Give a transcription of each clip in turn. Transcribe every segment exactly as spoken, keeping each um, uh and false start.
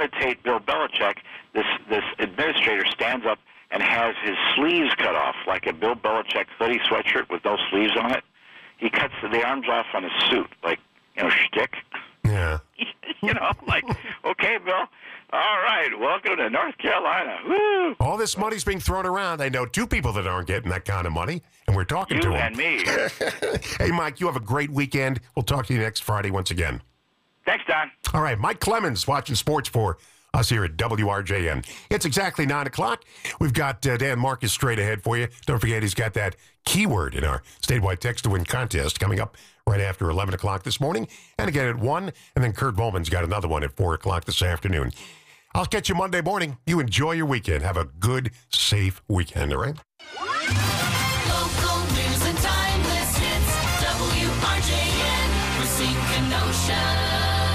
imitate Bill Belichick, this this administrator stands up and has his sleeves cut off, like a Bill Belichick hoodie sweatshirt with no sleeves on it. He cuts the arms off on his suit, like, you know, shtick. Yeah. You know, like, okay, Bill, all right, welcome to North Carolina. Woo! All this money's being thrown around. I know two people that aren't getting that kind of money, and we're talking you to them. and me. Hey, Mike, you have a great weekend. We'll talk to you next Friday once again. Thanks, Don. All right, Mike Clemens watching sports for us here at W R J M. It's exactly nine o'clock. We've got uh, Dan Marcus straight ahead for you. Don't forget he's got that keyword in our statewide text-to-win contest coming up right after eleven o'clock this morning, and again at one, and then Kurt Bowman's got another one at four o'clock this afternoon. I'll catch you Monday morning. You enjoy your weekend. Have a good, safe weekend, all right? Local news and timeless hits. W R J N, Racine Kenosha.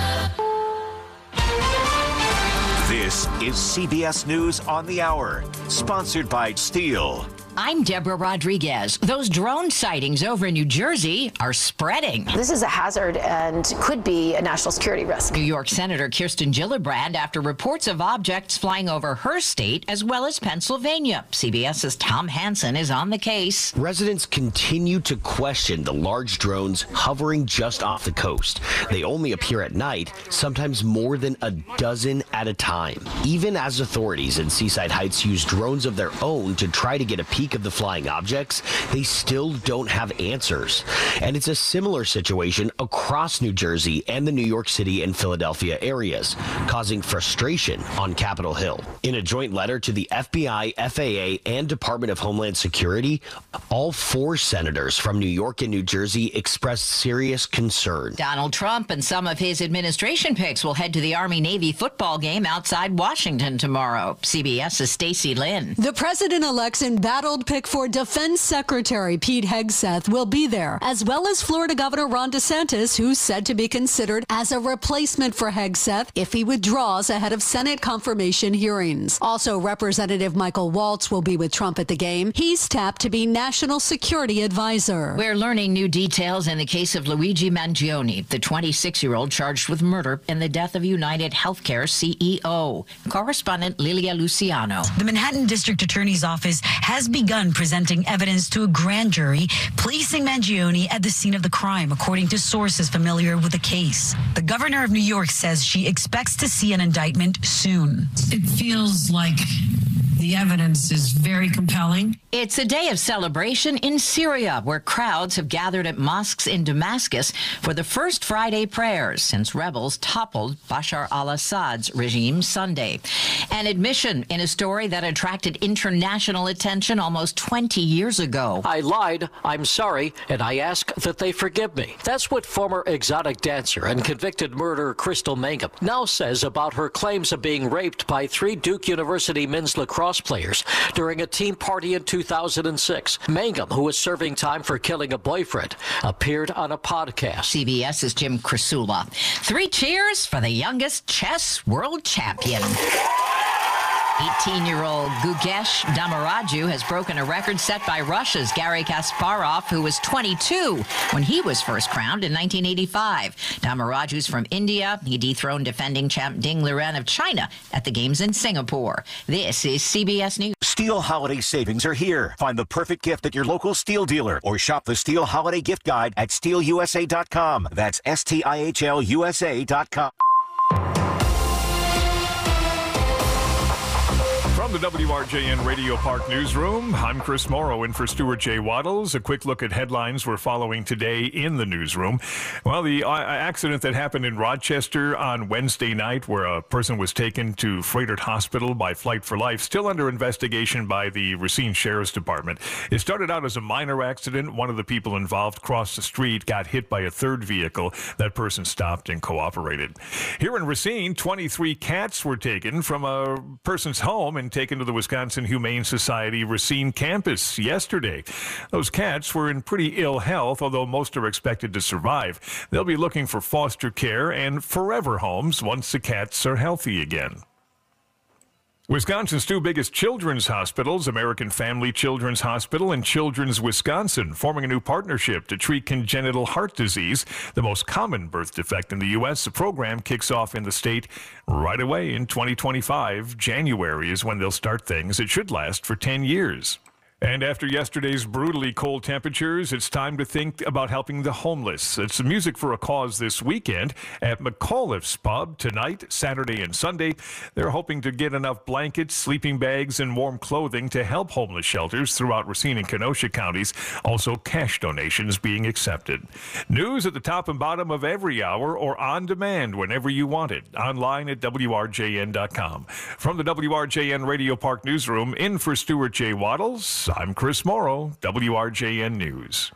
This is C B S News on the Hour, sponsored by Steel. I'm Deborah Rodriguez. Those drone sightings over in New Jersey are spreading. This is a hazard and could be a national security risk. New York Senator Kirsten Gillibrand after reports of objects flying over her state as well as Pennsylvania. CBS's Tom Hansen is on the case. Residents continue to question the large drones hovering just off the coast. They only appear at night, sometimes more than a dozen at a time. Even as authorities in Seaside Heights use drones of their own to try to get a peek of the flying objects, they still don't have answers. And it's a similar situation across New Jersey and the New York City and Philadelphia areas, causing frustration on Capitol Hill. In a joint letter to the F B I, F A A, and Department of Homeland Security, all four senators from New York and New Jersey expressed serious concern. Donald Trump and some of his administration picks will head to the Army-Navy football game outside Washington tomorrow. CBS's Stacey Lynn. The president-elect's embattled pick for Defense Secretary Pete Hegseth will be there, as well as Florida Governor Ron DeSantis, who's said to be considered as a replacement for Hegseth if he withdraws ahead of Senate confirmation hearings. Also, Representative Michael Waltz will be with Trump at the game. He's tapped to be National Security Advisor. We're learning new details in the case of Luigi Mangione, the twenty-six-year-old charged with murder in the death of United Healthcare C E O. Correspondent Lilia Luciano. The Manhattan District Attorney's Office has begun presenting evidence to a grand jury, placing Mangione at the scene of the crime, according to sources familiar with the case. The governor of New York says she expects to see an indictment soon. It feels like the evidence is very compelling. It's a day of celebration in Syria, where crowds have gathered at mosques in Damascus for the first Friday prayers since rebels toppled Bashar al-Assad's regime Sunday. An admission in a story that attracted international attention almost twenty years ago. I lied, I'm sorry, and I ask that they forgive me. That's what former exotic dancer and convicted murderer Crystal Mangum now says about her claims of being raped by three Duke University men's lacrosse players during a team party in two thousand six. Mangum, who was serving time for killing a boyfriend, appeared on a podcast. CBS's Jim Krasula. Three cheers for the youngest chess world champion. eighteen-year-old Gugesh Damaraju has broken a record set by Russia's Garry Kasparov, who was twenty-two when he was first crowned in nineteen eighty-five. Damaraju's from India. He dethroned defending champ Ding Liren of China at the games in Singapore. This is C B S News. Steel holiday savings are here. Find the perfect gift at your local Steel dealer or shop the Steel Holiday Gift Guide at steel u s a dot com. That's S T I H L U S A dot com. From the W R J N Radio Park Newsroom, I'm Chris Morrow in for Stuart J. Waddles. A quick look at headlines we're following today in the newsroom. Well, the uh, accident that happened in Rochester on Wednesday night, where a person was taken to Froedtert Hospital by Flight for Life, still under investigation by the Racine Sheriff's Department. It started out as a minor accident. One of the people involved crossed the street, got hit by a third vehicle. That person stopped and cooperated. Here in Racine, twenty-three cats were taken from a person's home and taken to the Wisconsin Humane Society Racine campus yesterday. Those cats were in pretty ill health, although most are expected to survive. They'll be looking for foster care and forever homes once the cats are healthy again. Wisconsin's two biggest children's hospitals, American Family Children's Hospital and Children's Wisconsin, forming a new partnership to treat congenital heart disease, the most common birth defect in the U S. The program kicks off in the state right away in twenty twenty-five. January is when they'll start things. It should last for ten years. And after yesterday's brutally cold temperatures, it's time to think about helping the homeless. It's Music for a Cause this weekend at McAuliffe's Pub tonight, Saturday and Sunday. They're hoping to get enough blankets, sleeping bags, and warm clothing to help homeless shelters throughout Racine and Kenosha counties. Also, cash donations being accepted. News at the top and bottom of every hour or on demand whenever you want it. Online at W R J N dot com. From the W R J N Radio Park Newsroom, in for Stuart J. Waddles, I'm Chris Morrow, W R J N News.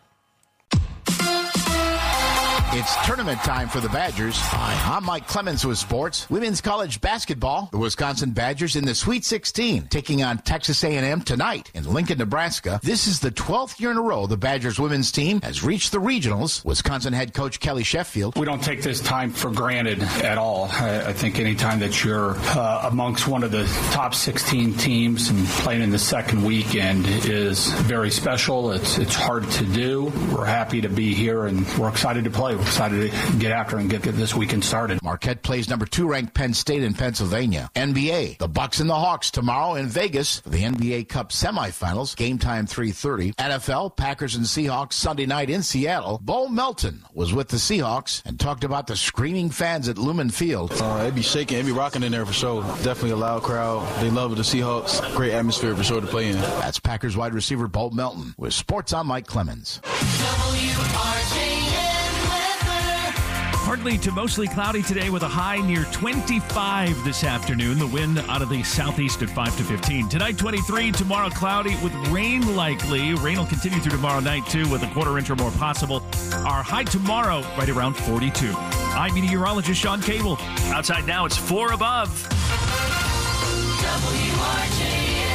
It's tournament time for the Badgers. Hi, I'm Mike Clemens with sports. Women's college basketball. The Wisconsin Badgers in the Sweet sixteen, taking on Texas A and M tonight in Lincoln, Nebraska. This is the twelfth year in a row the Badgers women's team has reached the regionals. Wisconsin head coach Kelly Sheffield. We don't take this time for granted at all. I, I think any time that you're uh, amongst one of the top sixteen teams and playing in the second weekend is very special. It's it's hard to do. We're happy to be here and we're excited to play. We're excited to get after and get, get this weekend started. Marquette plays number two ranked Penn State in Pennsylvania. N B A, the Bucks and the Hawks tomorrow in Vegas for the N B A Cup semifinals. Game time three thirty. N F L, Packers and Seahawks Sunday night in Seattle. Bo Melton was with the Seahawks and talked about the screaming fans at Lumen Field. Uh, it'd be shaking, it'd be rocking in there for sure. Definitely a loud crowd. They love the Seahawks. Great atmosphere for sure to play in. That's Packers wide receiver Bo Melton with Sports on Mike Clemens. W R J N. Partly to mostly cloudy today with a high near twenty-five this afternoon. The wind out of the southeast at five to fifteen. Tonight, twenty-three. Tomorrow, cloudy with rain likely. Rain will continue through tomorrow night, too, with a quarter inch or more possible. Our high tomorrow, right around forty-two. I'm meteorologist Sean Cable. Outside now, it's four above. W R J N.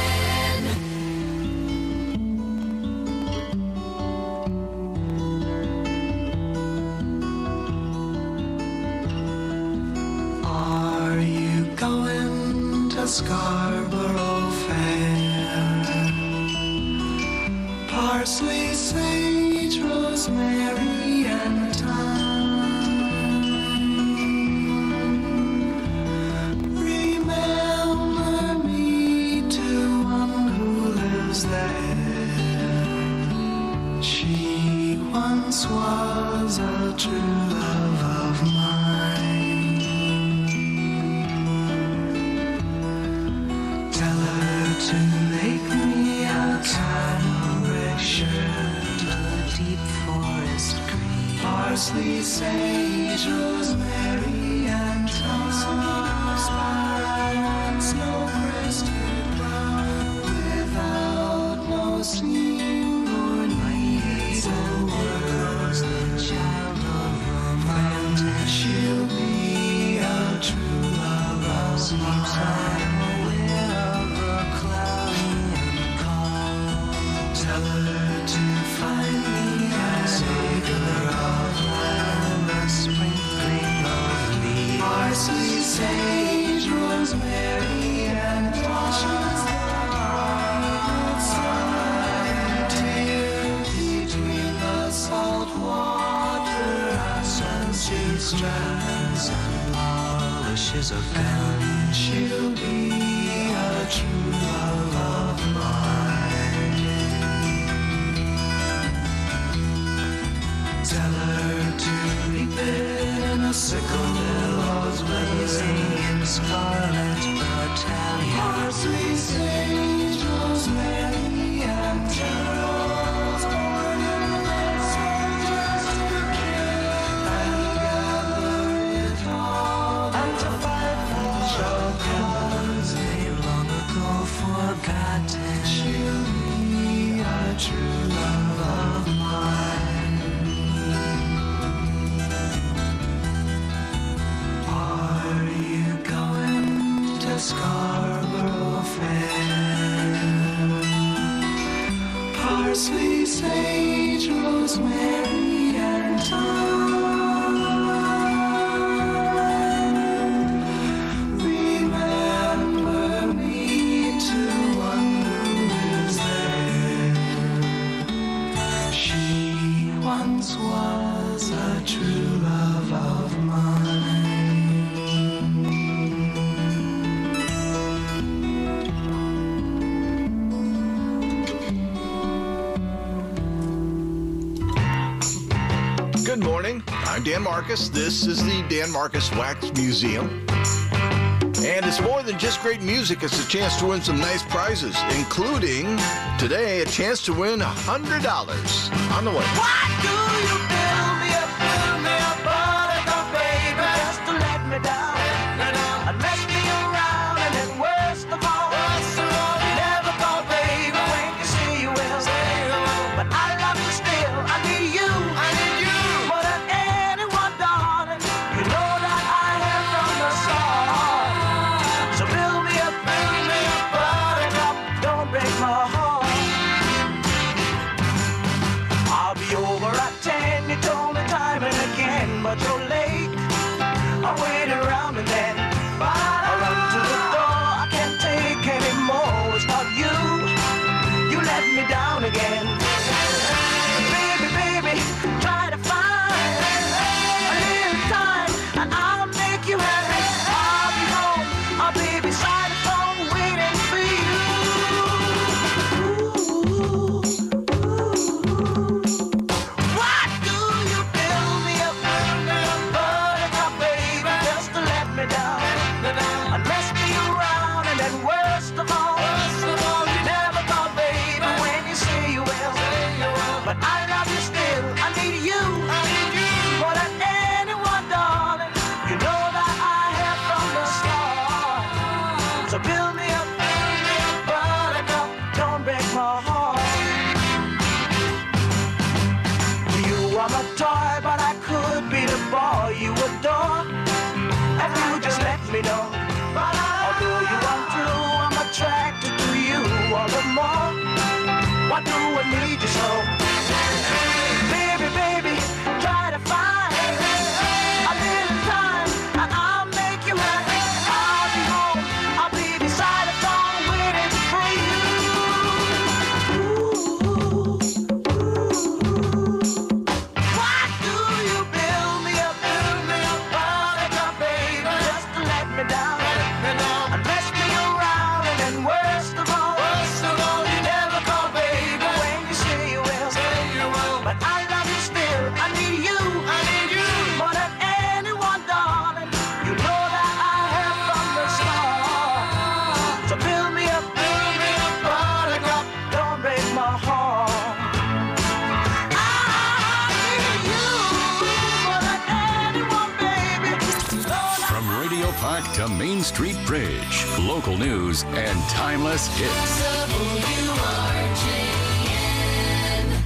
Going to Scarborough Fair. Parsley, sage, rosemary, and thyme. Remember me to one who lives there. She once was a true love of mine. To make me a tile shirt, the deep forest green, parsley, sage, rosemary, and thyme. Spiral, snow-crested brown, without no seam or needs and words, the child of romance. She'll be a true love of mine. Tell her to find me a savor of land, a sprinkling of leaves, parsley, sage, rosemary, and thyme. Between the salt water, and she strands and polishes a gun. She'll be a true love of mine. Tell her to reap it in a sickle, billows blazing in scarlet battalion. Parsley, sage, rosemary, and geraniums, born in the soldiers to kill and gather it all, and to fight for shotguns they long ago forgotten. She'll be a true love of mine. Scarborough Fair. Parsley, sage, rosemary, and thyme. Remember me Good morning. I'm Dan Marcus. This is the Dan Marcus Wax Museum. And it's more than just great music. It's a chance to win some nice prizes, including today a chance to win one hundred dollars. On the way. Why do you build me up, build me up, buttercup, baby, just to let me down, and mess me around, and then worst of all, you never call, baby, when you say you will, but I love you still, I need you, I need you, more than anyone, darling, you know that I have from the start, so build me up, build me up, buttercup, don't break my heart. I'll be over at ten, you told me time and again, but you're late. I'll wait around and then I'll run to the door. I can't take anymore. It's not you. You let me down again. Baby, baby, try to find a little time and I'll make you happy. I'll be home. I'll be beside the phone waiting for you. Why do you build me up, build me up, buttercup, baby, just to let me down, and mess me around, and then worst of all, you never call, baby, when you say you will, but I love you still, I need you, more than anyone, darling, you know that I have from the start, so build me up, build me up, buttercup, don't break my heart. You are my toy, but I could be the boy you adore, if you just let me know. Although you are true, I'm attracted to you all the more. Why do I need you so? Baby, baby, try to find a little time, and I'll make you happy. I'll be home, I'll be beside the phone waiting for you. Why do you build me up, build me up, buttercup, baby, just to let me down, and mess me around, and then worst of all, you never call, baby, when you say you will, but I love you still, I need you, more than anyone, darling, you know that I have from the start, so build me up, build me up, buttercup, don't break my heart. From Radio Park to Main Street Bridge, local news and timeless hits. W R J N.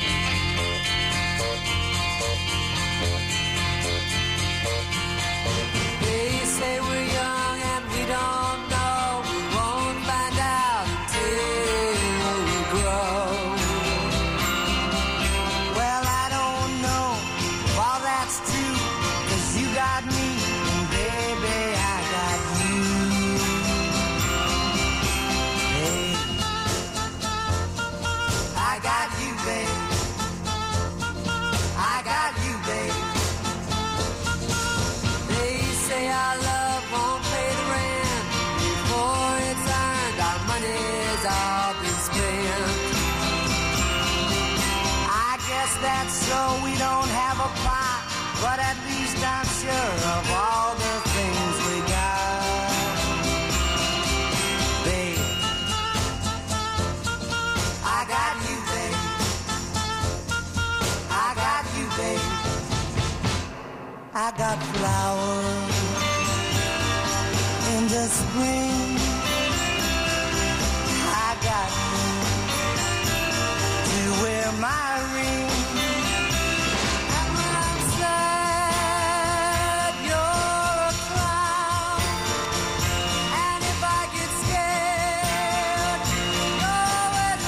They say we're young and we don't know. We won't find out until we grow. Well, I don't know if all that's true, 'cause you got me, and baby, I got you. Hey, I got you, babe. I got you, babe. They say our love won't pay the rent before it's earned. Our money's all been spent. I guess that's so we don't have a pot, but at least I'm sure of all the things we got. Babe, I got you, babe. I got you, babe. I got flowers in the spring. I got you to wear my ring. And when I'm sad, you're a clown. And if I get scared, you're always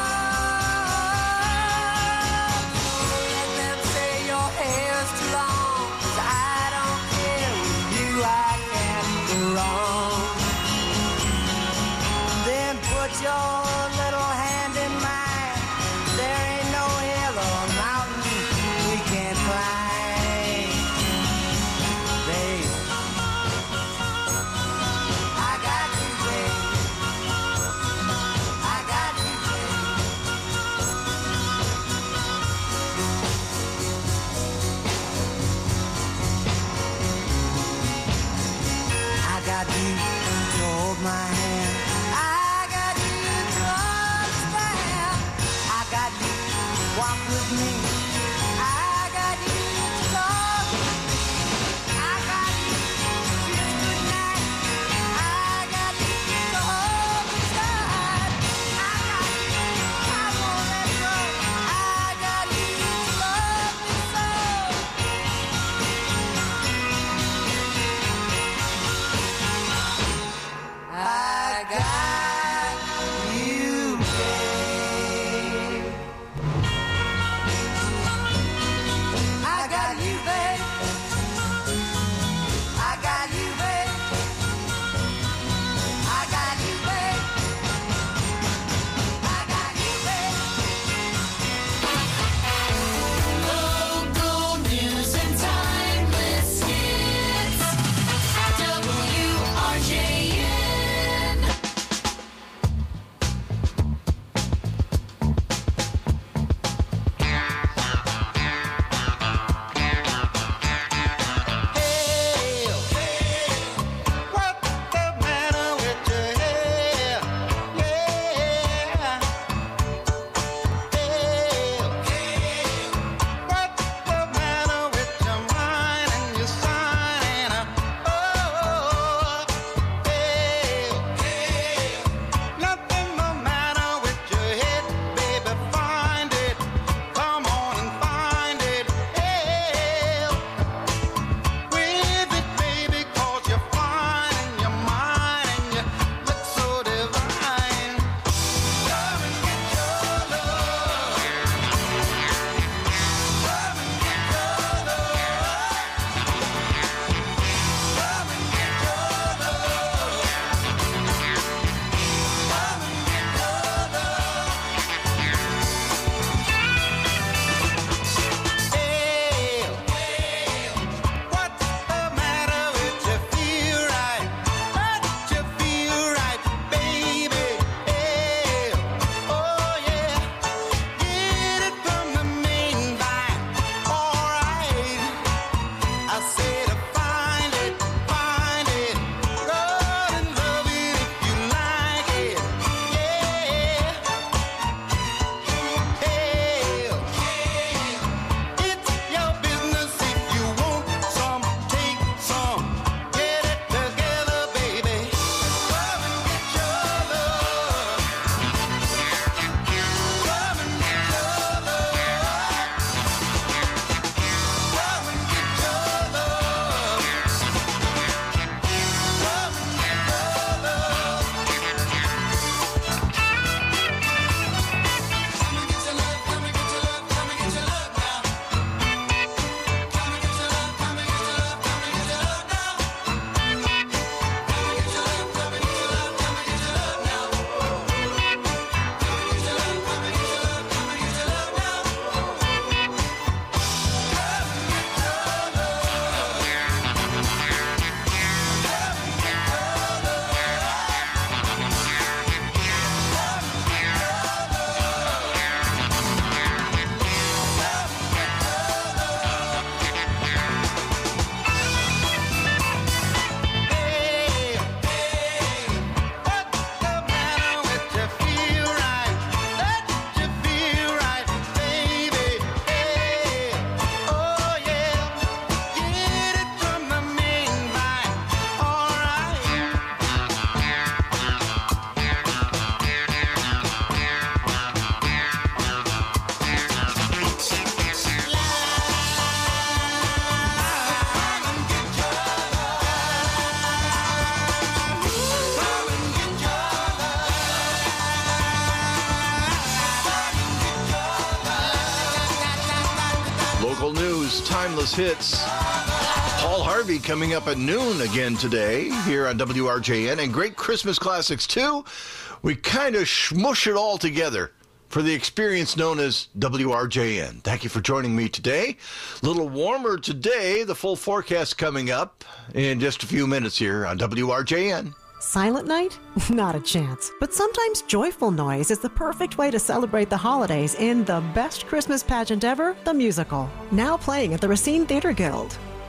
around. So let them say your hair's too long, 'cause I don't care with you, I can't go wrong. got you to hold my hand. I got you to understand. I got you to walk with me. I got you to talk. I got you to kiss goodnight. I got you to hold me tight. I got you, I won't let go. I got you to love me so. I got you, babe. I got you, babe. I got you, babe. I got you, babe. I got you, babe. Local news and timeless hits. W R J N. What's the matter with your hair? Yeah. What's the matter with your mind and your sign? Oh, nothing the matter with your head, baby. Find it. Come on and find it. With it, baby, 'cause you're fine and you're mine and you look so divine. Come and get your love. Come and get your love. Come and get your love. Come and get your love. What's the matter with you? Feel right, but you feel right, baby. Oh yeah, get it from the main line. All right, I say to find it, find it, run and love it if you like it. Yeah. It's your business if you want some, take some, get it together, baby. Come and get your love. Come and get your love. Come and get your love. Come and get your love. Come and get your love, come and get your love, come and get your love now. Come and get your love, come and get your love, come and get your love now. Come and get your love, come and get your love, come and get your love now. Come and get your love, come and get your love, come and get your love now. Local news, timeless hits. Paul Harvey coming up at noon again today here on W R J N. And great Christmas classics, too. We kind of smush it all together for the experience known as W R J N. Thank you for joining me today. A little warmer today. The full forecast coming up in just a few minutes here on W R J N. Silent night? Not a chance. But sometimes joyful noise is the perfect way to celebrate the holidays in the best Christmas pageant ever, the musical. Now playing at the Racine Theater Guild.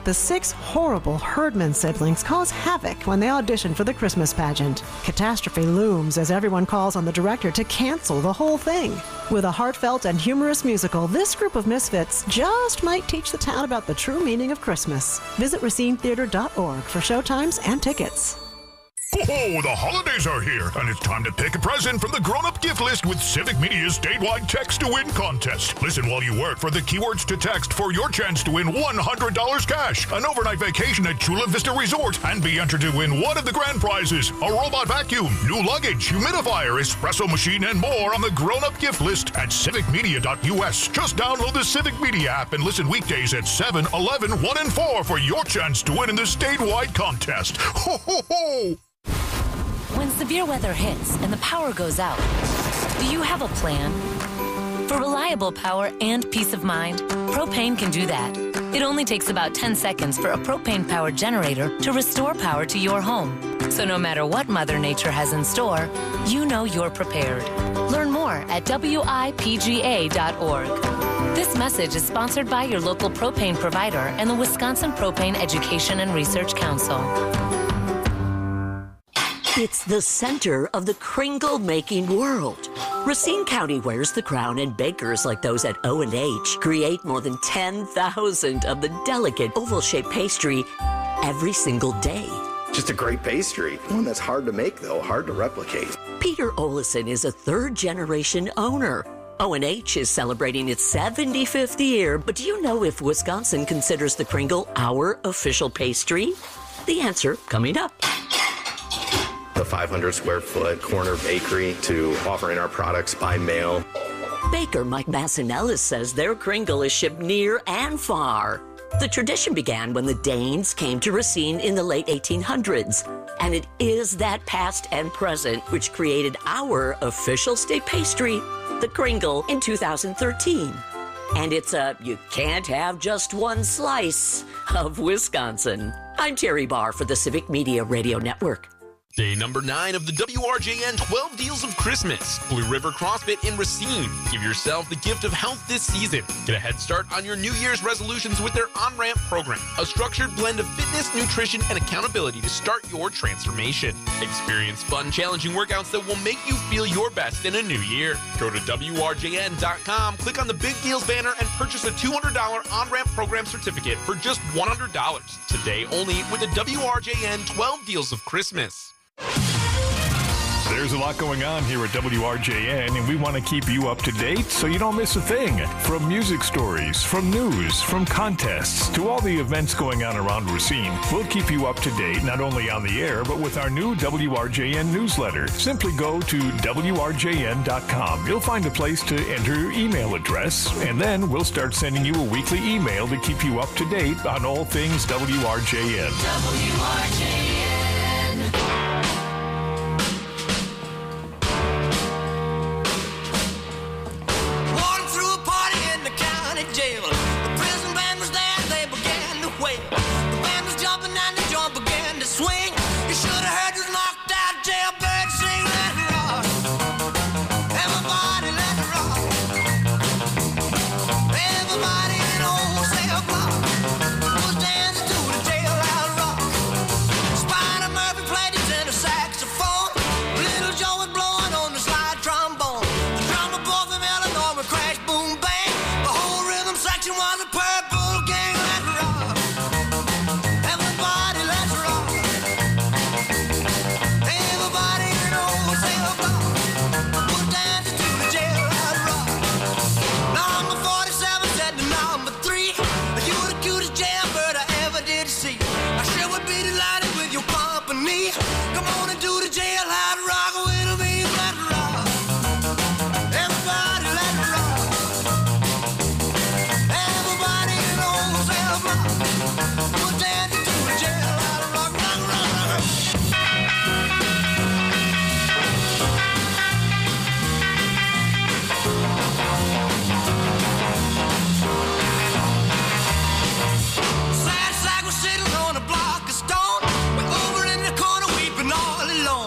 The six horrible Herdman siblings cause havoc when they audition for the Christmas pageant. Catastrophe looms as everyone calls on the director to cancel the whole thing. With a heartfelt and humorous musical, this group of misfits just might teach the town about the true meaning of Christmas. Visit Racine Theater dot org for showtimes and tickets. Oh, the holidays are here, and it's time to pick a present from the grown-up gift list with Civic Media's statewide Text to Win contest. Listen while you work for the keywords to text for your chance to win one hundred dollars cash, an overnight vacation at Chula Vista Resort, and be entered to win one of the grand prizes, a robot vacuum, new luggage, humidifier, espresso machine, and more on the grown-up gift list at civic media dot U S. Just download the Civic Media app and listen weekdays at seven, eleven, one, and four for your chance to win in the statewide contest. Ho, ho, ho! When severe weather hits and the power goes out, do you have a plan? For reliable power and peace of mind, Propane can do that. It only takes about ten seconds for a propane-powered generator to restore power to your home. So no matter what Mother Nature has in store, you know you're prepared. Learn more at W I P G A dot org. This message is sponsored by your local propane provider and the Wisconsin Propane Education and Research Council. It's the center of the kringle-making world. Racine County wears the crown, and bakers like those at O and H create more than ten thousand of the delicate oval-shaped pastry every single day. Just a great pastry. One that's hard to make, though, hard to replicate. Peter Olison is a third-generation owner. O and H is celebrating its seventy-fifth year, but do you know if Wisconsin considers the kringle our official pastry? The answer coming up. The five hundred square foot corner bakery to offering our products by mail. Baker Mike Massinellis says their kringle is shipped near and far. The tradition began when the Danes came to Racine in the late eighteen hundreds. And it is that past and present which created our official state pastry, the kringle, in two thousand thirteen. And it's a you can't have just one slice of Wisconsin. I'm Terry Barr for the Civic Media Radio Network. Day number nine of the W R J N twelve Deals of Christmas. Blue River CrossFit in Racine. Give yourself the gift of health this season. Get a head start on your New Year's resolutions with their On-Ramp program. A structured blend of fitness, nutrition, and accountability to start your transformation. Experience fun, challenging workouts that will make you feel your best in a new year. Go to W R J N dot com, click on the Big Deals banner, and purchase a two hundred dollars On-Ramp program certificate for just one hundred dollars. Today only with the W R J N twelve Deals of Christmas. There's a lot going on here at W R J N, and we want to keep you up to date so you don't miss a thing. From music stories, from news, from contests, to all the events going on around Racine, we'll keep you up to date not only on the air, but with our new W R J N newsletter. Simply go to W R J N dot com. You'll find a place to enter your email address, and then we'll start sending you a weekly email to keep you up to date on all things W R J N. W R J N. Jail. The prison band was there, they began to wail. The band was jumping and the drum began to swing. You should have heard this knocked out jailbird sing. Let it rock. Everybody let it rock. Everybody in old cell block was dancing to the jailhouse rock. Spider Murphy played his tenor saxophone. Little Joe was blowing on the slide trombone. The drummer boy from Illinois would crash, boom, bang. Section was a purple gang, let's rock. Everybody, let's rock. Everybody in old cell block was dancing to the jailhouse rock. Number forty-seven said to number three, you the cutest jailbird I ever did see. I sure would be delighted with your company. Come on and do the jailhouse rock with me, let's rock. Everybody, let's rock. Everybody in old cell block was dancing to the jailhouse rock, rock, rock, rock. Sad sack was sitting on a block of stone. We're over in the corner weeping all alone.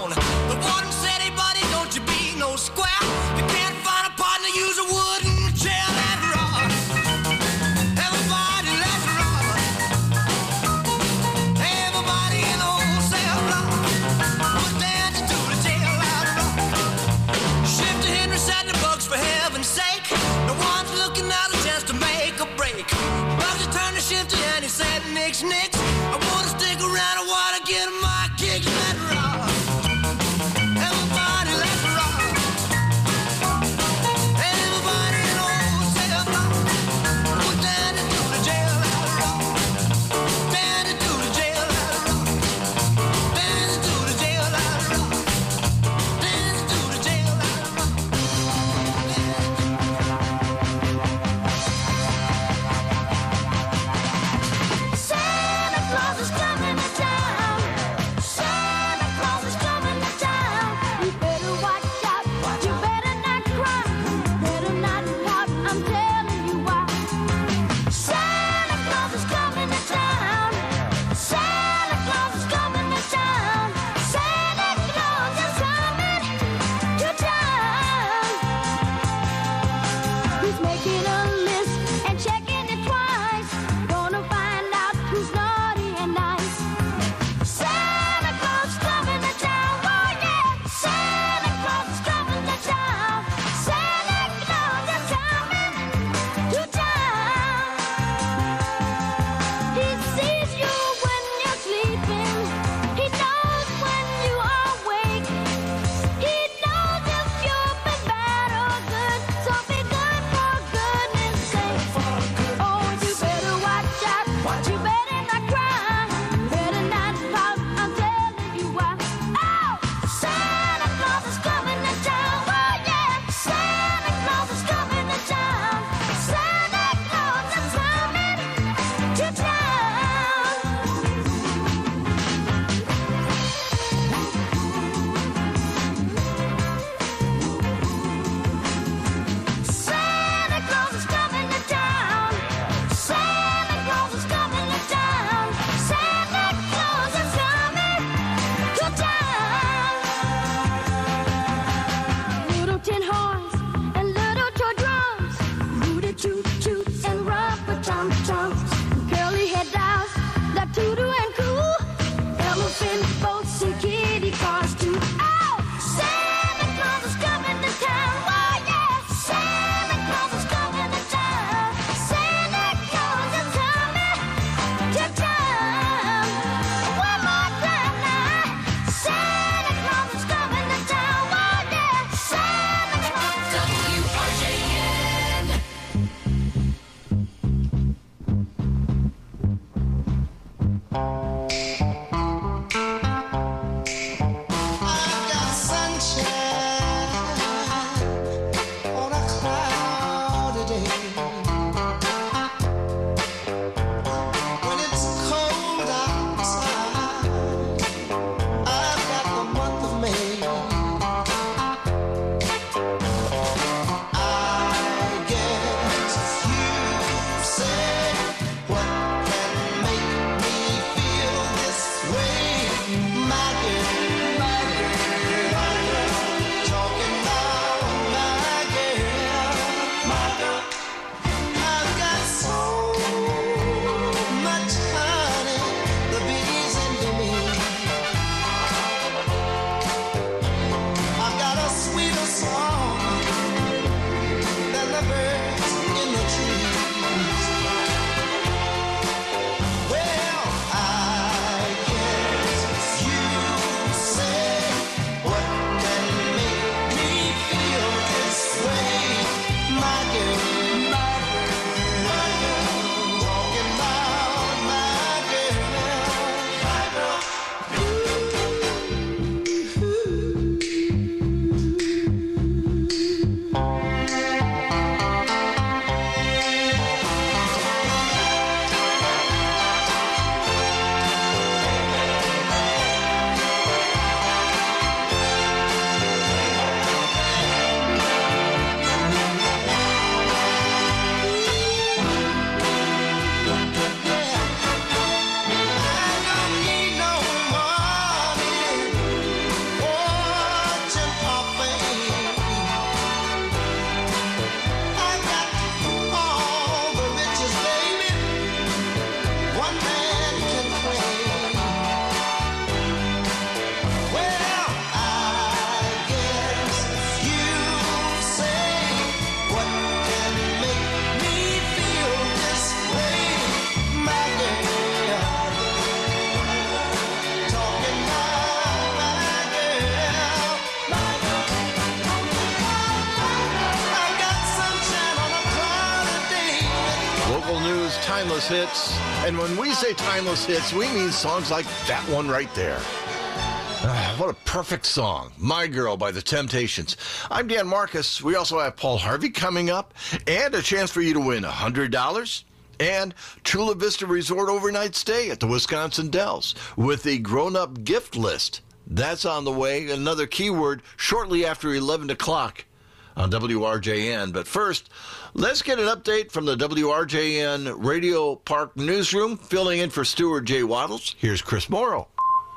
timeless hits. And when we say timeless hits, we mean songs like that one right there. Ah, what a perfect song. My Girl by The Temptations. I'm Dan Marcus. We also have Paul Harvey coming up and a chance for you to win one hundred dollars and Chula Vista Resort overnight stay at the Wisconsin Dells with the grown-up gift list. That's on the way. Another keyword shortly after eleven o'clock on W R J N. But first, let's get an update from the W R J N Radio Park Newsroom. Filling in for Stuart J. Waddles, here's Chris Morrow.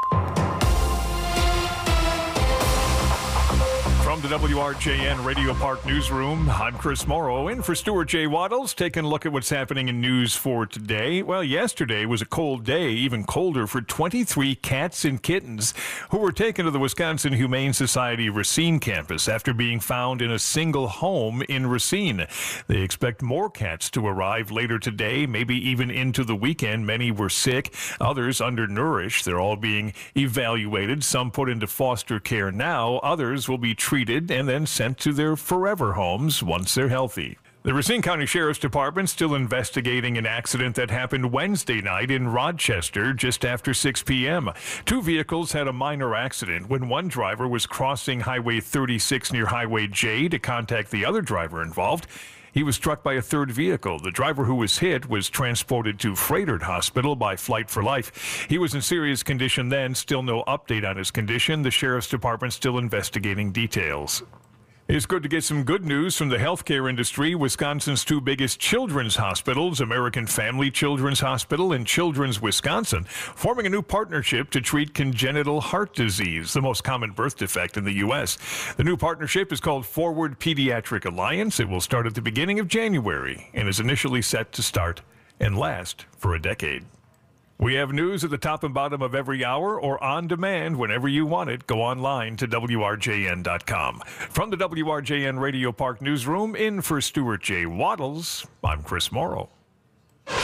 From the W R J N Radio Park Newsroom, I'm Chris Morrow, in for Stuart J. Waddles, taking a look at what's happening in news for today. Well, yesterday was a cold day, even colder for twenty-three cats and kittens who were taken to the Wisconsin Humane Society Racine campus after being found in a single home in Racine. They expect more cats to arrive later today, maybe even into the weekend. Many were sick, others undernourished. They're all being evaluated, some put into foster care now, others will be treated and then sent to their forever homes once they're healthy. The Racine County Sheriff's Department still investigating an accident that happened Wednesday night in Rochester just after six p.m. Two vehicles had a minor accident when one driver was crossing Highway thirty-six near Highway J to contact the other driver involved. He was struck by a third vehicle. The driver who was hit was transported to Froedtert Hospital by Flight for Life. He was in serious condition then. Still no update on his condition. The Sheriff's Department still investigating details. It's good to get some good news from the healthcare industry. Wisconsin's two biggest children's hospitals, American Family Children's Hospital and Children's Wisconsin, forming a new partnership to treat congenital heart disease, the most common birth defect in the U S. The new partnership is called Forward Pediatric Alliance. It will start at the beginning of January and is initially set to start and last for a decade. We have news at the top and bottom of every hour or on demand whenever you want it. Go online to W R J N dot com. From the W R J N Radio Park Newsroom, in for Stuart J. Waddles, I'm Chris Morrow. W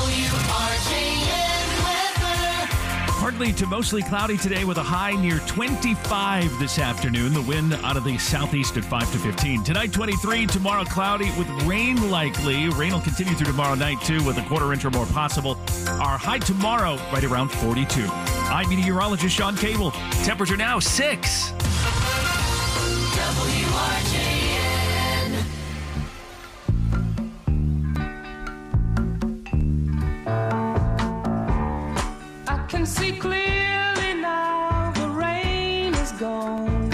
R J N weather. Partly to mostly cloudy today with a high near twenty-five this afternoon. The wind out of the southeast at five to fifteen. Tonight, twenty-three. Tomorrow, cloudy with rain likely. Rain will continue through tomorrow night, too, with a quarter inch or more possible. Our high tomorrow, right around forty-two. I'm meteorologist Sean Cable. Temperature now six. W R J N. I can see clearly now the rain is gone.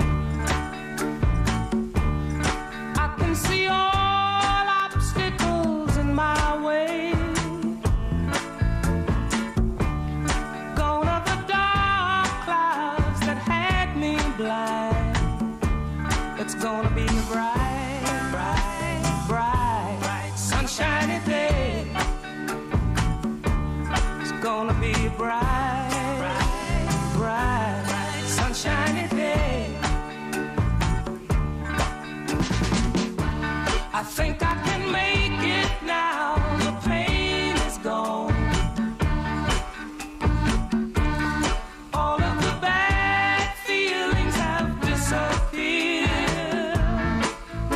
I can see all obstacles in my way. Gone are the dark clouds that had me blind. It's gonna be a bright, bright, bright, bright, sunshiny day. It's gonna be a bright, bright, bright, sunshiny day. I think I can make it now. The pain is gone. All of the bad feelings have disappeared.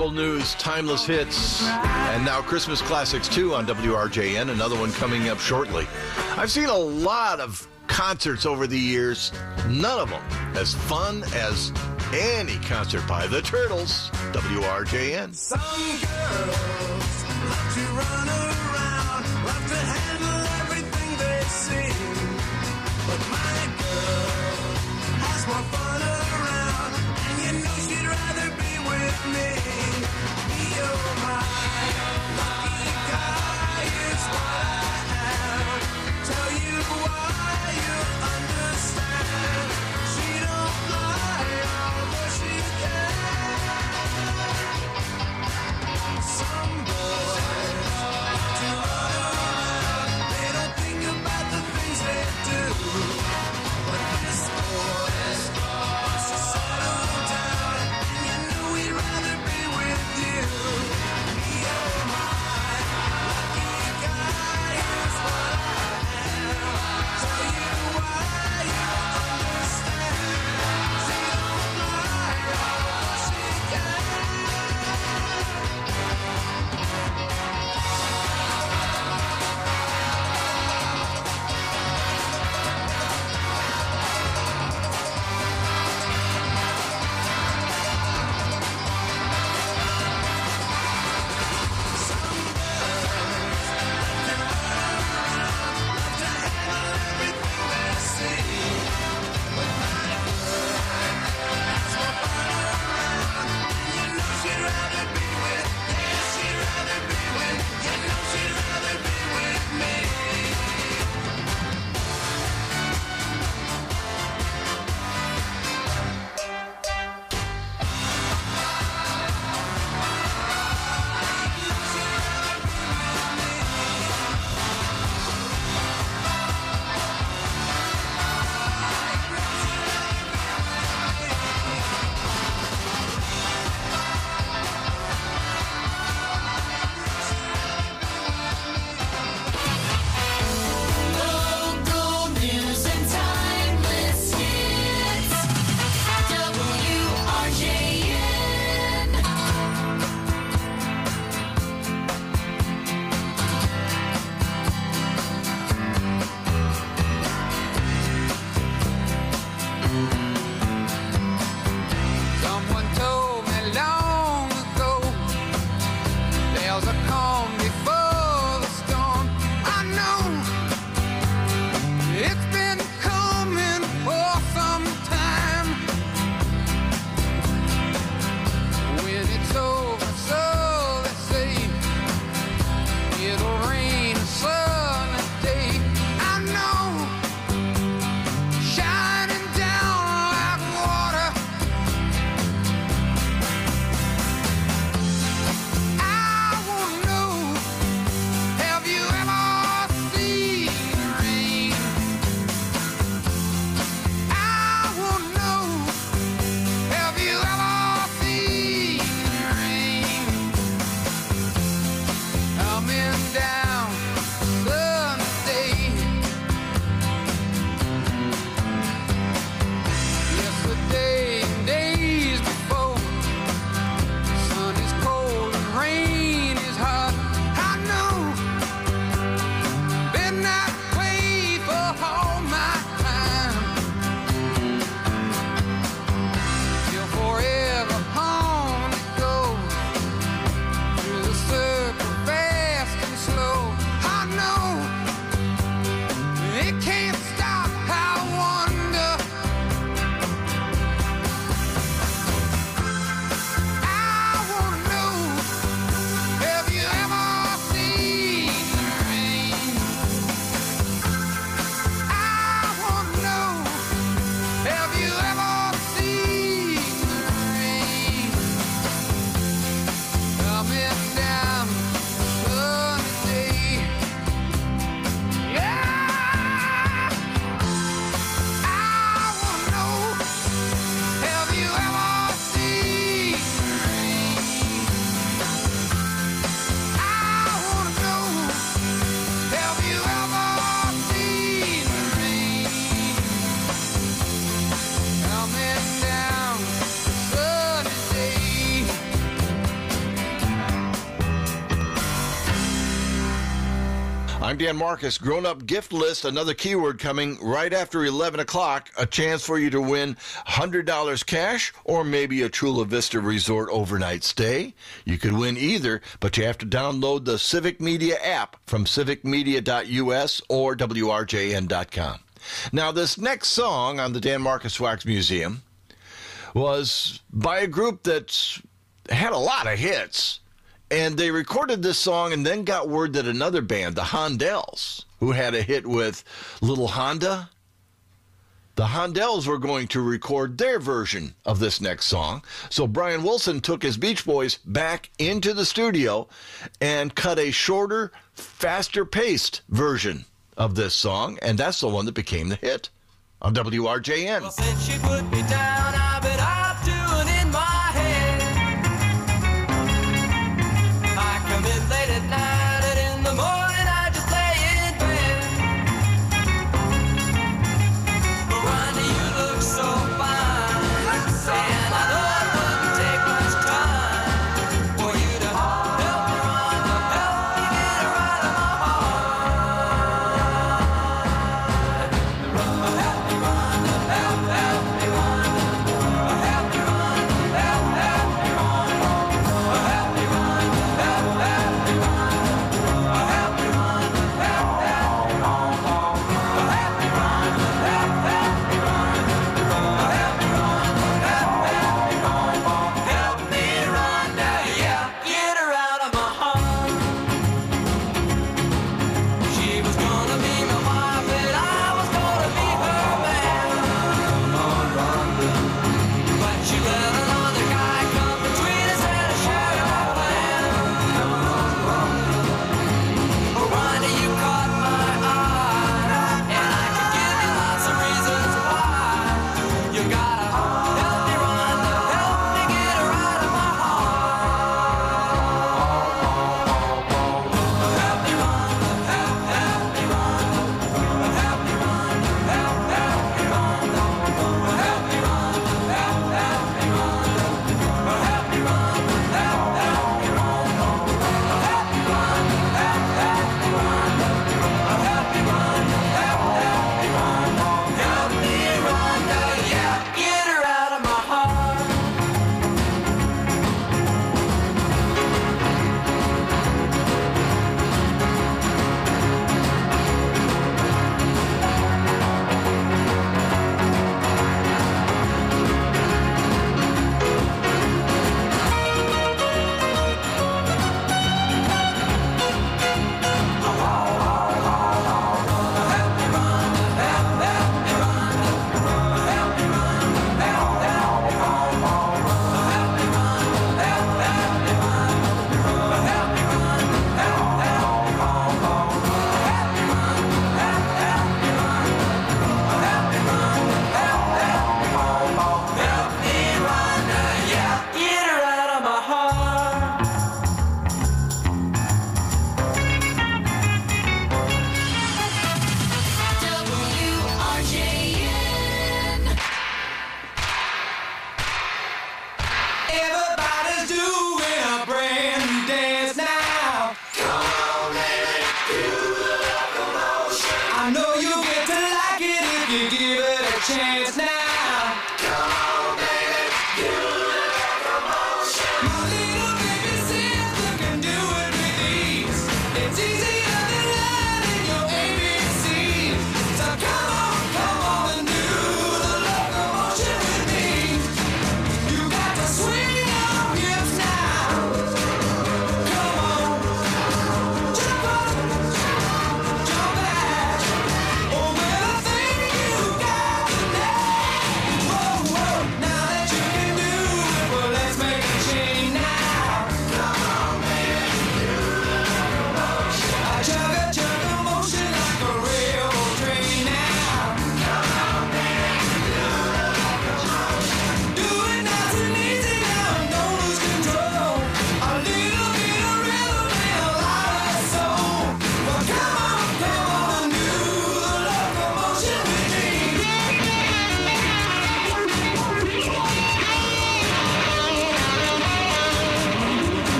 local news, timeless hits, and now Christmas classics too on W R J N. Another one coming up shortly. I've seen a lot of concerts over the years, none of them as fun as any concert by the Turtles. W R J N. Some girls love to run around, love to handle everything they see. But my girl has more fun around, and you know she'd rather be with me. You're my lucky guy, is what I am. Tell you why, you'll understand. She don't lie, although she can. Some I'm Dan Marcus. Grown-up gift list, another keyword coming right after eleven o'clock. A chance for you to win one hundred dollars cash or maybe a Chula Vista Resort overnight stay. You could win either, but you have to download the Civic Media app from civic media dot U S or W R J N dot com. Now, this next song on the Dan Marcus Wax Museum was by a group that had a lot of hits. And they recorded this song and then got word that another band, the Hondells, who had a hit with Little Honda, the Hondells were going to record their version of this next song. So Brian Wilson took his Beach Boys back into the studio and cut a shorter, faster-paced version of this song, and that's the one that became the hit on W R J N. Well, since she put me down, I've been up to and in my head. I come in late at night and in the morning I just lay in bed. But Ronnie, you look so fine, and I know it wouldn't take much time for you to help me, Rhonda, help me get her out of my heart. Help me, Rhonda, help, help me, Rhonda, help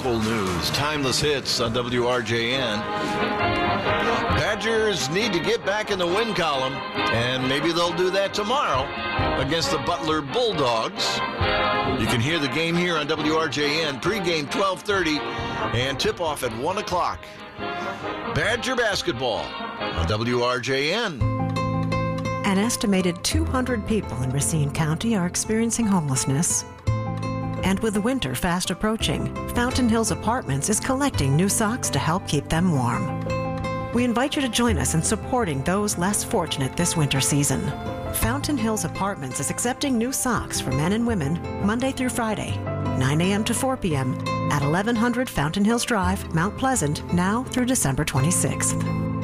local news. Timeless hits on W R J N. Badgers need to get back in the win column, and maybe they'll do that tomorrow against the Butler Bulldogs. You can hear the game here on W R J N. Pre-game twelve thirty and tip-off at one o'clock. Badger basketball on W R J N. An estimated two hundred people in Racine County are experiencing homelessness. And with the winter fast approaching, Fountain Hills Apartments is collecting new socks to help keep them warm. We invite you to join us in supporting those less fortunate this winter season. Fountain Hills Apartments is accepting new socks for men and women Monday through Friday, nine a.m. to four p.m. at eleven hundred Fountain Hills Drive, Mount Pleasant, now through December twenty-sixth.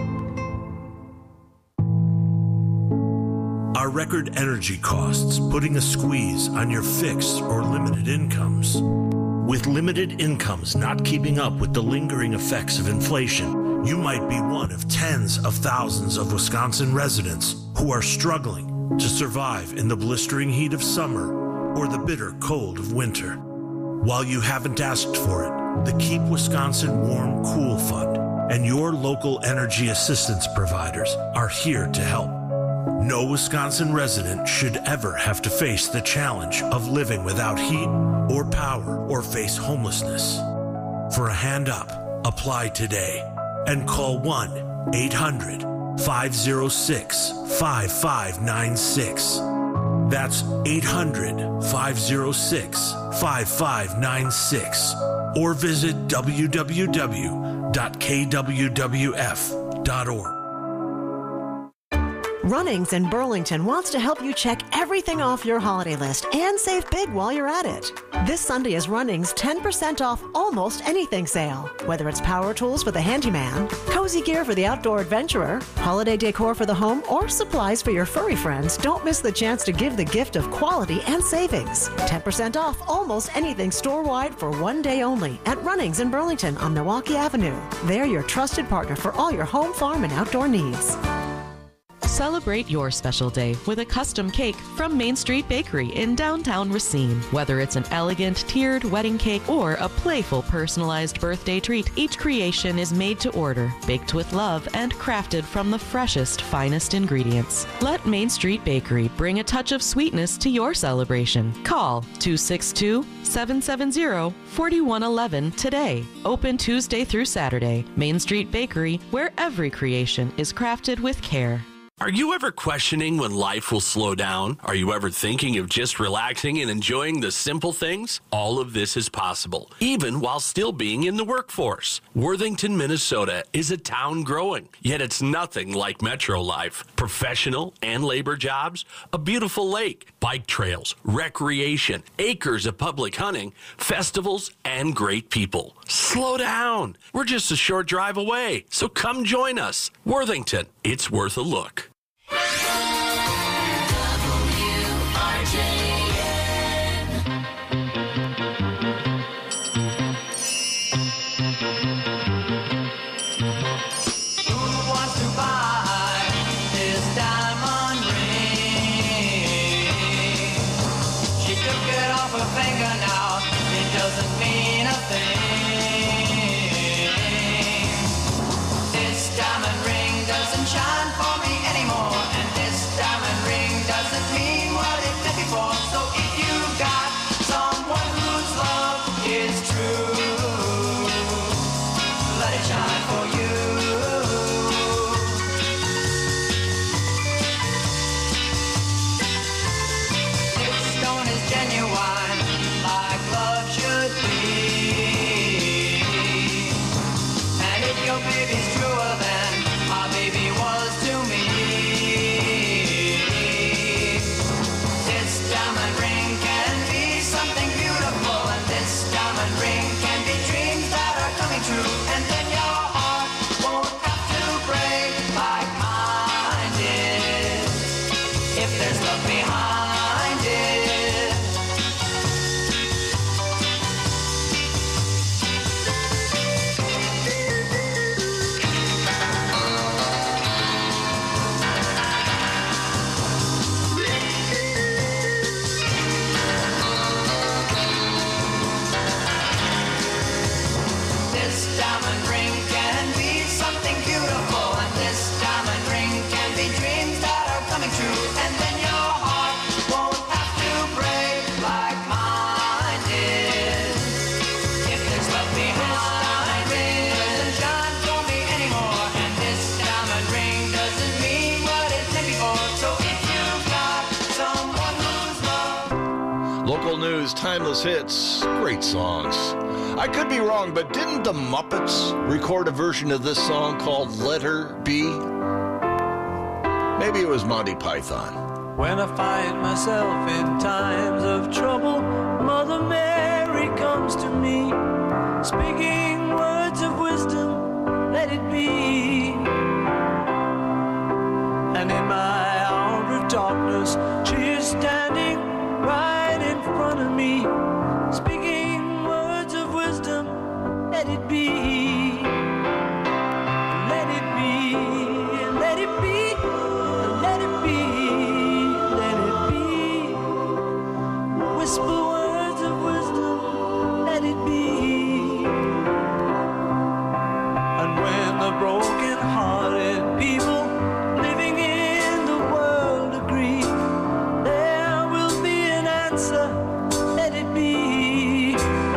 Are record energy costs putting a squeeze on your fixed or limited incomes? With limited incomes not keeping up with the lingering effects of inflation, you might be one of tens of thousands of Wisconsin residents who are struggling to survive in the blistering heat of summer or the bitter cold of winter. While you haven't asked for it, the Keep Wisconsin Warm Cool Fund and your local energy assistance providers are here to help. No Wisconsin resident should ever have to face the challenge of living without heat or power or face homelessness. For a hand up, apply today and call one eight hundred five oh six five five nine six. That's eight hundred five oh six five five nine six or visit w w w dot k w w f dot org. Runnings in Burlington wants to help you check everything off your holiday list and save big while you're at it. This Sunday is Runnings ten percent off almost anything sale. Whether it's power tools for the handyman, cozy gear for the outdoor adventurer, holiday decor for the home, or supplies for your furry friends, don't miss the chance to give the gift of quality and savings. ten percent off almost anything store-wide for one day only at Runnings in Burlington on Milwaukee Avenue. They're your trusted partner for all your home, farm, and outdoor needs. Celebrate your special day with a custom cake from Main Street Bakery in downtown Racine. Whether it's an elegant tiered wedding cake or a playful personalized birthday treat, each creation is made to order, baked with love, and crafted from the freshest, finest ingredients. Let Main Street Bakery bring a touch of sweetness to your celebration. Call two six two, seven seven zero, four one one one today. Open Tuesday through Saturday. Main Street Bakery, where every creation is crafted with care. Are you ever questioning when life will slow down? Are you ever thinking of just relaxing and enjoying the simple things? All of this is possible, even while still being in the workforce. Worthington, Minnesota is a town growing, yet it's nothing like Metro life. Professional and labor jobs, a beautiful lake, bike trails, recreation, acres of public hunting, festivals, and great people. Slow down. We're just a short drive away, so come join us. Worthington, it's worth a look. This diamond ring doesn't shine for me anymore. diamond ring can be something beautiful, and this diamond ring can be dreams that are coming true, and then your heart won't have to break like mine did. If there's love behind it, doesn't shine for me anymore, and this diamond ring doesn't mean what it did before. So if you've got someone who's loved. Local news, timeless hits, great songs. I could be wrong, but didn't the Muppets record a version of this song called Let Her Be? Maybe it was Monty Python. When I find myself in times of trouble, Mother Mary comes to me, speaking words of wisdom, let it be. And in my hour of darkness, she is standing right in front of me, speaking words of wisdom, let it be. Let it be, let it be, let it be, let it be. Whisper words of wisdom, let it be. And when the broken-hearted people living in the world agree, there will be an answer, let it be.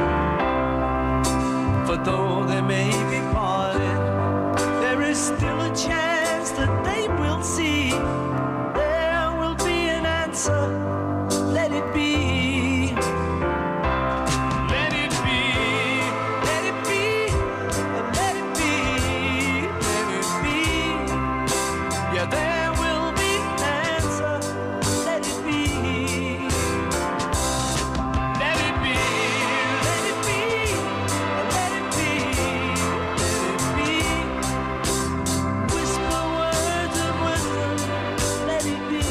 For though they may be parted, there is still a chance that they will see. There will be an answer, let it be. Let it be, let it be, let it be, let it be. Yeah, there will be an answer, let it be. Let it be, let it be, let it be, let it be. Whisper words of wisdom, let it be.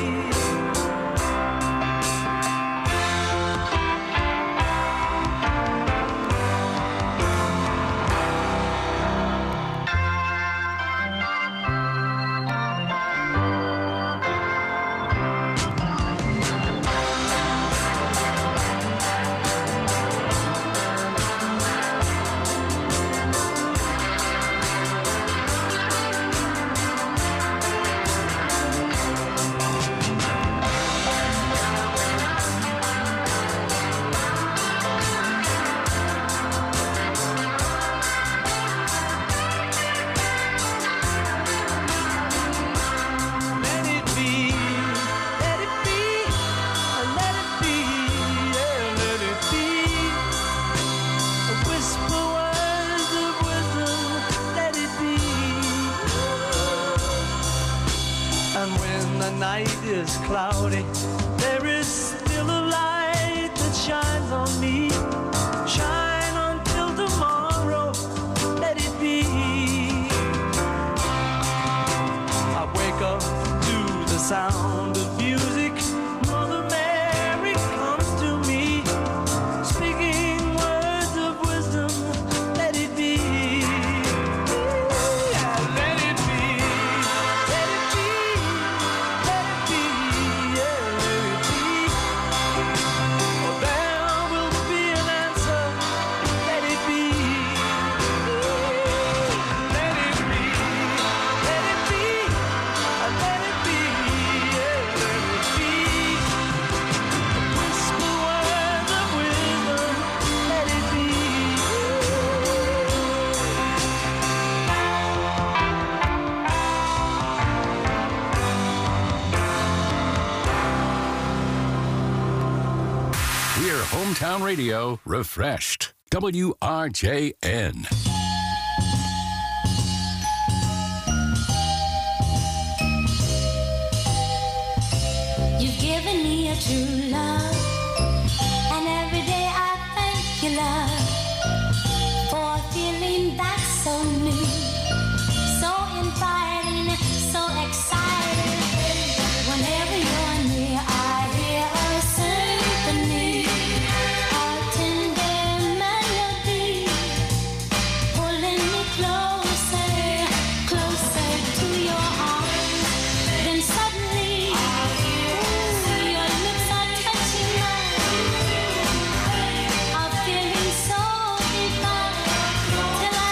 Let it be, let it be, let it be, yeah, let it be. Whisper words of wisdom, let it be. And when the night is cloudy, there is still a light that shines on me. Shine until tomorrow, let it be. I wake up to the sound of music. Mother Mary comes to me, speaking words of wisdom, let it be. Yeah, let it be, let it be, let it be, yeah, let it be. Oh, there will be an answer, let it be. Let it be, let it be, let it be, yeah, let it be. Whisper words of wisdom, let it be. We're Hometown Radio refreshed. W R J N. You've given me a true love, and every day I thank you, love, for feeling back so new, so inviting, so exciting. Whenever you're near, I hear a symphony, a tender melody, pulling me closer, closer to your arms. Then suddenly, ooh, your lips are touching mine. I'm feeling so divine till I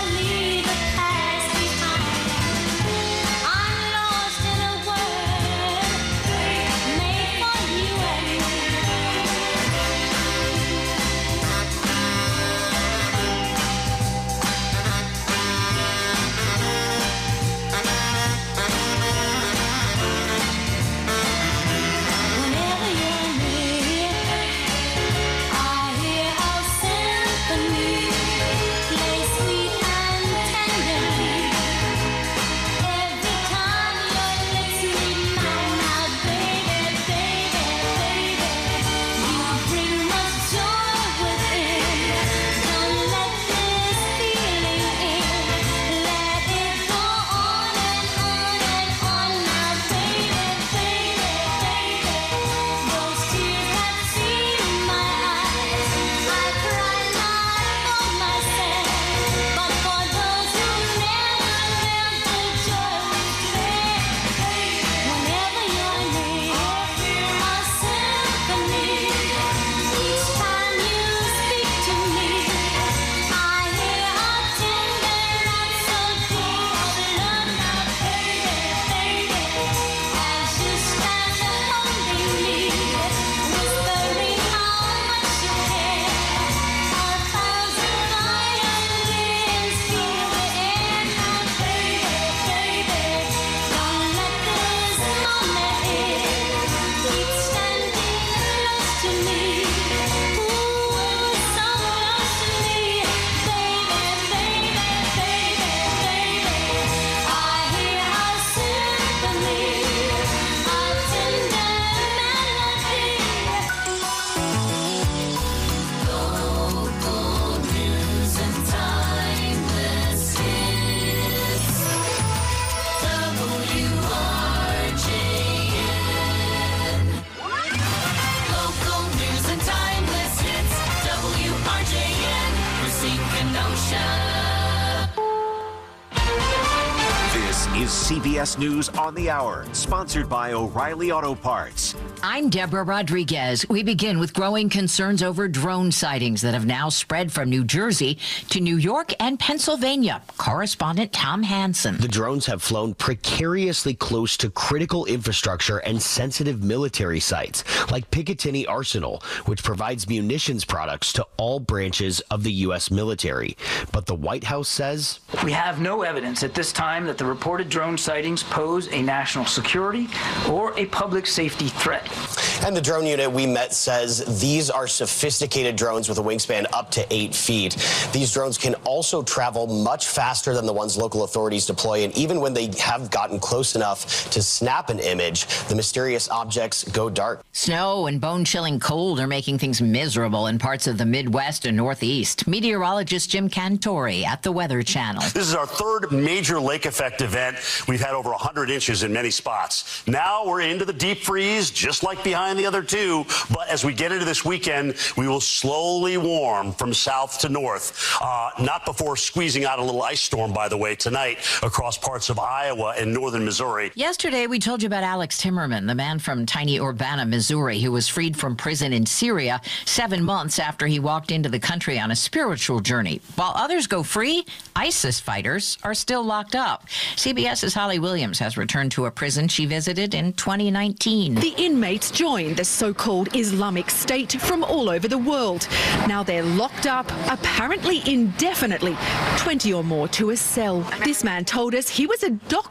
This is C B S News on the Hour, sponsored by O'Reilly Auto Parts. I'm Deborah Rodriguez. We begin with growing concerns over drone sightings that have now spread from New Jersey to New York and Pennsylvania. Correspondent Tom Hansen. The drones have flown precariously close to critical infrastructure and sensitive military sites, like Picatinny Arsenal, which provides munitions products to all branches of the U S military. But the White House says, "We have no evidence at this time that the reported drone sightings pose a national security or a public safety threat." And the drone unit we met says these are sophisticated drones with a wingspan up to eight feet. These drones can also travel much faster than the ones local authorities deploy, and even when they have gotten close enough to snap an image, the mysterious objects go dark. Snow and bone-chilling cold are making things miserable in parts of the Midwest and Northeast. Meteorologist Jim Cantori at the Weather Channel. This is our third major lake effect event. We've had over one hundred inches in many spots. Now we're into the deep freeze, just like behind the other two. But as we get into this weekend, we will slowly warm from south to north. Uh, not before squeezing out a little ice storm, by the way, tonight across parts of Iowa and northern Missouri. Yesterday, we told you about Alex Timmerman, the man from tiny Urbana, Missouri, who was freed from prison in Syria seven months after he walked into the country on a spiritual journey. While others go free, ISIS fighters are still locked up. CBS's Holly Williams has returned to a prison she visited in twenty nineteen. The inmates joined the so-called Islamic State from all over the world. Now they're locked up, apparently indefinitely, twenty or more to a cell. This man told us he was a doctor